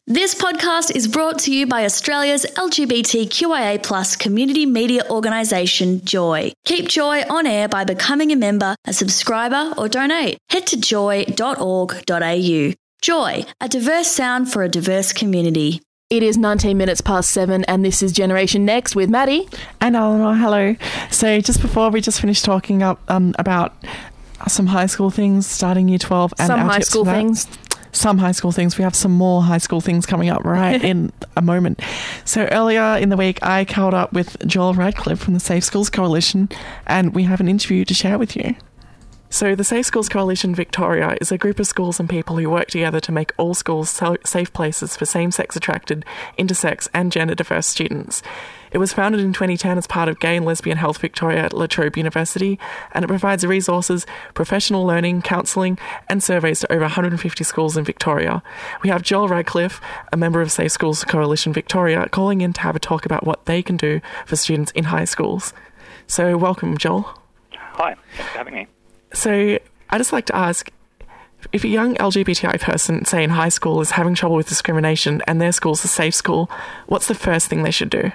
This podcast is brought to you by Australia's LGBTQIA+ community media organisation, Joy. Keep Joy on air by becoming a member, a subscriber or donate. Head to joy.org.au. Joy, a diverse sound for a diverse community. It is 19 minutes past 7 and this is Generation Next with Maddie. And Eleanor, hello. So just before we just finished talking about some high school things starting year 12. And some high school things. Some high school things. We have some more high school things coming up right in a moment. So earlier in the week, I caught up with Joel Radcliffe from the Safe Schools Coalition, and we have an interview to share with you. So the Safe Schools Coalition Victoria is a group of schools and people who work together to make all schools safe places for same-sex attracted, intersex and gender-diverse students. It was founded in 2010 as part of Gay and Lesbian Health Victoria at La Trobe University, and it provides resources, professional learning, counselling and surveys to over 150 schools in Victoria. We have Joel Radcliffe, a member of Safe Schools Coalition Victoria, calling in to have a talk about what they can do for students in high schools. So welcome, Joel. Hi, thanks for having me. So I'd just like to ask, if a young LGBTI person, say in high school, is having trouble with discrimination and their school's a safe school, what's the first thing they should do?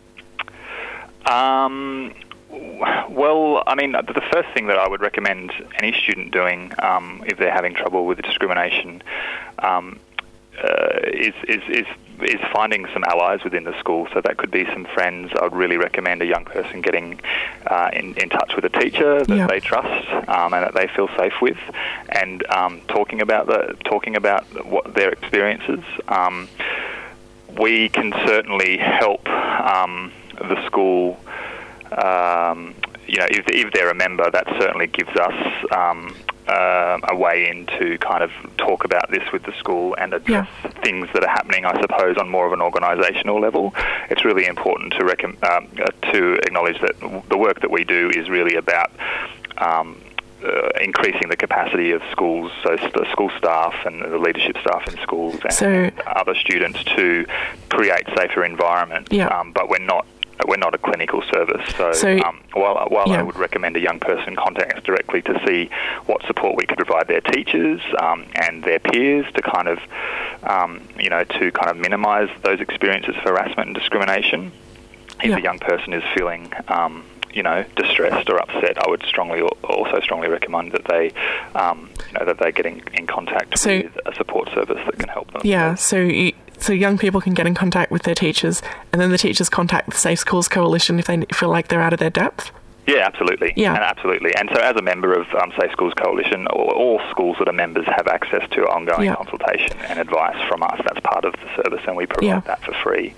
Well, I mean, the first thing that I would recommend any student doing if they're having trouble with discrimination is finding some allies within the school. So that could be some friends. I would really recommend a young person getting in touch with a teacher that they trust and that they feel safe with, and talking about what their experiences. We can certainly help the school. If they're a member, that certainly gives us a way in to kind of talk about this with the school and address things that are happening, I suppose, on more of an organisational level. It's really important to acknowledge that the work that we do is really about increasing the capacity of schools, so the school staff and the leadership staff in schools and other students to create safer environments. But we're not a clinical service. So while I would recommend a young person contact us directly to see what support we could provide their teachers and their peers to kind of minimise those experiences of harassment and discrimination. If a young person is feeling distressed or upset, I would also strongly recommend that they get in contact with a support service that can help them. Yeah. So young people can get in contact with their teachers, and then the teachers contact the Safe Schools Coalition if they feel like they're out of their depth? Yeah, absolutely. Yeah. Absolutely. And so as a member of Safe Schools Coalition, all schools that are members have access to ongoing consultation and advice from us. That's part of the service, and we provide that for free.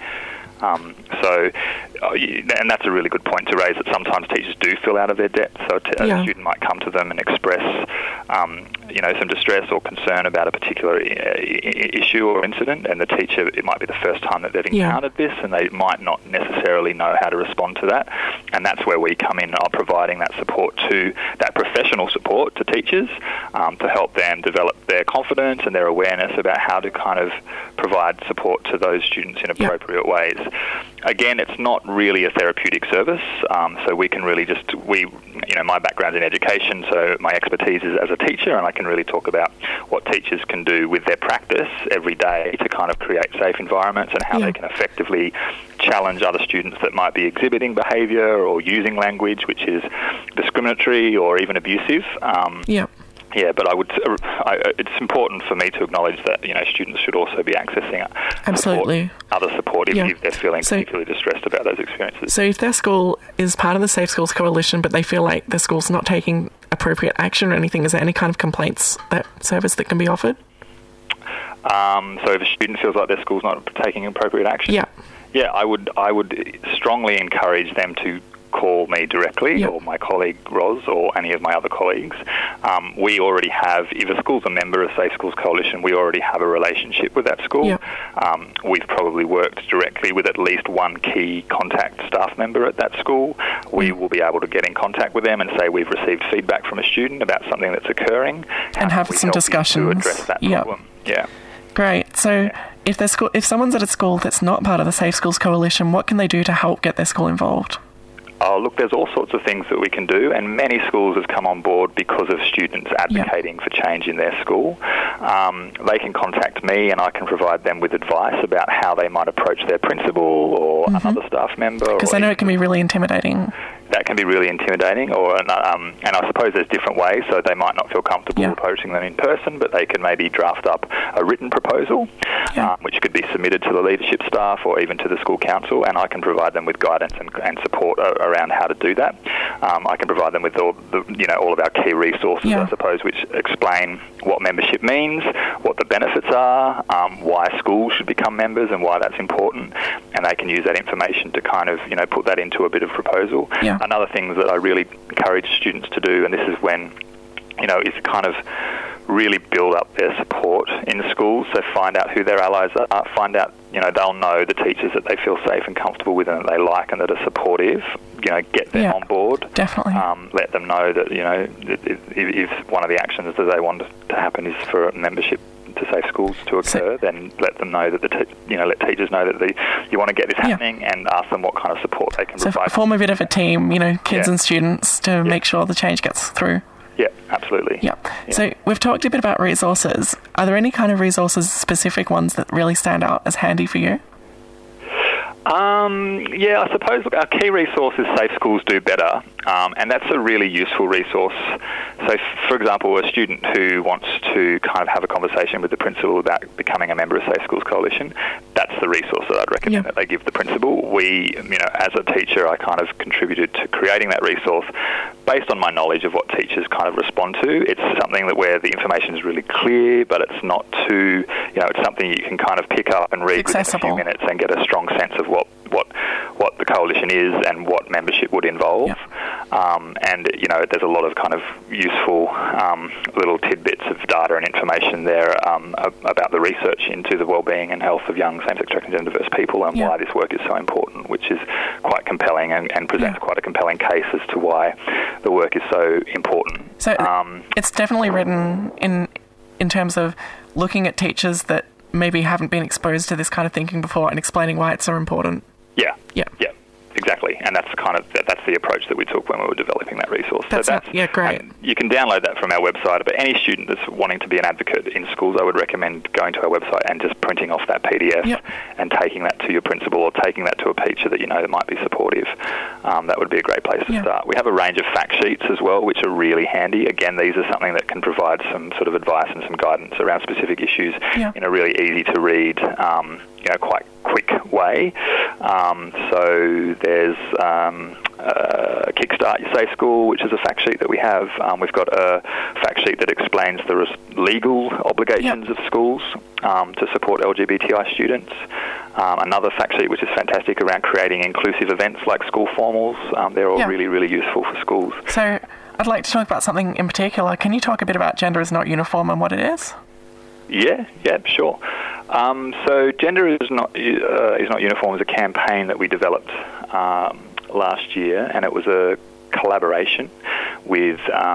And that's a really good point to raise, that sometimes teachers do feel out of their depth. So a student might come to them and express, some distress or concern about a particular issue or incident, and the teacher, it might be the first time that they've encountered this, and they might not necessarily know how to respond to that. And that's where we come in, providing that support that professional support to teachers to help them develop their confidence and their awareness about how to kind of provide support to those students in appropriate ways. Again, it's not really a therapeutic service, so we can really my background in education, so my expertise is as a teacher, and I can really talk about what teachers can do with their practice every day to kind of create safe environments and how they can effectively challenge other students that might be exhibiting behaviour or using language which is discriminatory or even abusive. Yeah, but it's important for me to acknowledge that students should also be accessing other support if they're feeling particularly distressed about those experiences. So if their school is part of the Safe Schools Coalition, but they feel like their school's not taking appropriate action or anything, is there any kind of complaints service that can be offered? So if a student feels like their school's not taking appropriate action, I would strongly encourage them to call me directly or my colleague Roz or any of my other colleagues. We already have, if a school's a member of Safe Schools Coalition, we already have a relationship with that school. We've probably worked directly with at least one key contact staff member at that school. We will be able to get in contact with them and say we've received feedback from a student about something that's occurring. And have some discussions to address that problem. Great. So if someone's at a school that's not part of the Safe Schools Coalition, what can they do to help get their school involved? oh, look, there's all sorts of things that we can do, and many schools have come on board because of students advocating for change in their school. They can contact me and I can provide them with advice about how they might approach their principal or another staff member. Because I know it can be really intimidating. That can be really intimidating, and I suppose there's different ways, so they might not feel comfortable approaching them in person, but they can maybe draft up a written proposal, which could be submitted to the leadership staff or even to the school council, and I can provide them with guidance and support around how to do that. I can provide them with all of our key resources, I suppose, which explain what membership means, what the benefits are, why schools should become members and why that's important, and they can use that information to kind of, put that into a bit of proposal. Another thing that I really encourage students to do, and this is when, is kind of really build up their support in schools. So find out who their allies are, find out, they'll know the teachers that they feel safe and comfortable with and that they like and that are supportive. Get them on board. Definitely. Let them know that, if one of the actions that they want to happen is for membership to Safe Schools to occur, then let them know that let teachers know that you want to get this happening, and ask them what kind of support they can provide. So form a bit of a team, kids and students, to make sure the change gets through. Yeah, absolutely. Yeah. So we've talked a bit about resources. Are there any kind of resources, specific ones, that really stand out as handy for you? I suppose our key resource is Safe Schools Do Better, and that's a really useful resource. So, for example, a student who wants to kind of have a conversation with the principal about becoming a member of Safe Schools Coalition, that's the resource that I'd recommend that they give the principal. We, as a teacher, I kind of contributed to creating that resource based on my knowledge of what teachers kind of respond to. It's something where the information is really clear, but it's not too, it's something you can kind of pick up and read within a few minutes and get a strong sense of what the coalition is and what membership would involve. And, there's a lot of kind of useful little tidbits of data and information there about the research into the wellbeing and health of young same-sex, attracted and diverse people and why this work is so important, which is quite compelling and presents quite a compelling case as to why the work is so important. So it's definitely written in terms of looking at teachers that maybe haven't been exposed to this kind of thinking before and explaining why it's so important. Yeah, exactly. And that's the approach that we took when we were developing that resource. Great. You can download that from our website, but any student that's wanting to be an advocate in schools, I would recommend going to our website and just printing off that PDF and taking that to your principal or taking that to a teacher that that might be supportive. That would be a great place to start. We have a range of fact sheets as well, which are really handy. Again, these are something that can provide some sort of advice and some guidance around specific issues in a really easy to read, quite quick way. So there's Kickstart Your Safe School, which is a fact sheet that we have. We've got a fact sheet that explains the legal obligations of schools to support LGBTI students. Another fact sheet which is fantastic around creating inclusive events like school formals. They're all really, really useful for schools. So I'd like to talk about something in particular. Can you talk a bit about Gender is Not Uniform and what it is? Yeah, sure. So Gender is Not Uniform is a campaign that we developed last year, and it was a collaboration with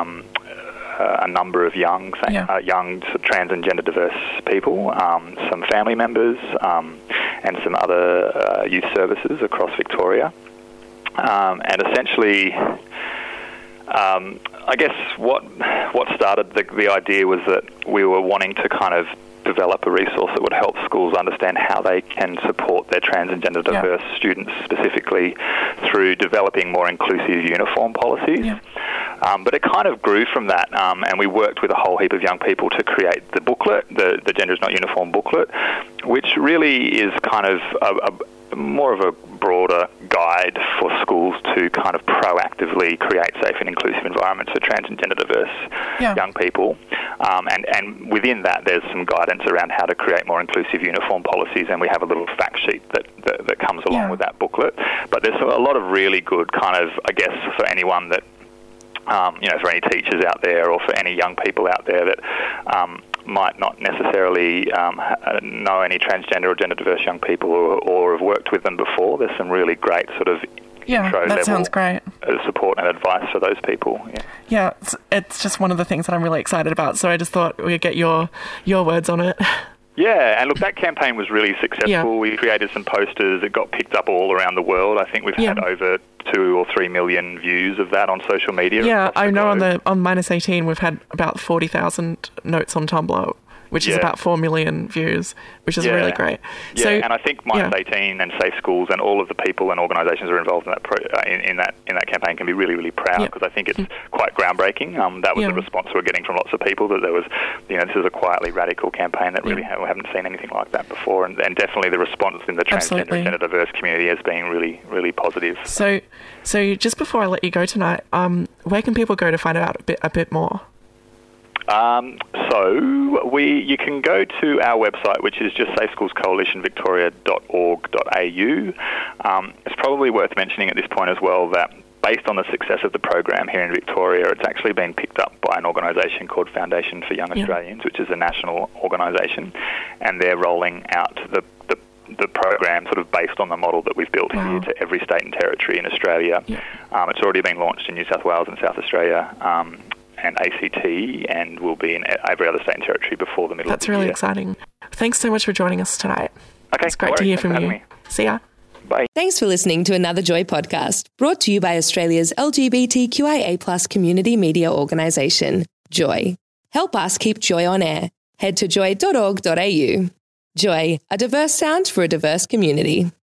a number of young trans and gender diverse people, some family members, and some other youth services across Victoria. And essentially, I guess what started the idea was that we were wanting to kind of develop a resource that would help schools understand how they can support their trans and gender diverse students, specifically through developing more inclusive uniform policies. But it kind of grew from that, and we worked with a whole heap of young people to create the booklet, the Gender is Not Uniform booklet, which really is kind of more of a broader guide for schools to kind of proactively create safe and inclusive environments for trans and gender diverse young people. And within that, there's some guidance around how to create more inclusive uniform policies, and we have a little fact sheet that comes along with that booklet. But there's a lot of really good kind of, I guess, for anyone that, for any teachers out there or for any young people out there that might not necessarily know any transgender or gender diverse young people or have worked with them before. There's some really great sort of intro level sounds great. Support and advice for those people. It's just one of the things that I'm really excited about. So I just thought we'd get your words on it. Yeah, and look, that campaign was really successful. Yeah. We created some posters. It got picked up all around the world. I think we've had over 2 or 3 million views of that on social media. Yeah, I know on -18 we've had about 40,000 notes on Tumblr, which is about 4 million views, which is really great. Yeah, so, and I think -18 and Safe Schools and all of the people and organisations who are involved in that in that campaign can be really, really proud, because I think it's quite groundbreaking. That was the response we're getting from lots of people, that there was, this is a quietly radical campaign that really we haven't seen anything like that before, and definitely the response in the transgender and gender diverse community has been really, really positive. So just before I let you go tonight, where can people go to find out a bit more? You can go to our website, which is just safeschoolscoalitionvictoria.org.au. It's probably worth mentioning at this point as well that based on the success of the program here in Victoria, it's actually been picked up by an organisation called Foundation for Young Australians, which is a national organisation, and they're rolling out the program sort of based on the model that we've built here to every state and territory in Australia. It's already been launched in New South Wales and South Australia, and ACT, and will be in every other state and territory before the middle of the year. That's really exciting. Thanks so much for joining us tonight. Okay, it's great to hear from you. See ya. Bye. Thanks for listening to another Joy podcast, brought to you by Australia's LGBTQIA+ community media organisation, Joy. Help us keep Joy on air. Head to joy.org.au. Joy, a diverse sound for a diverse community.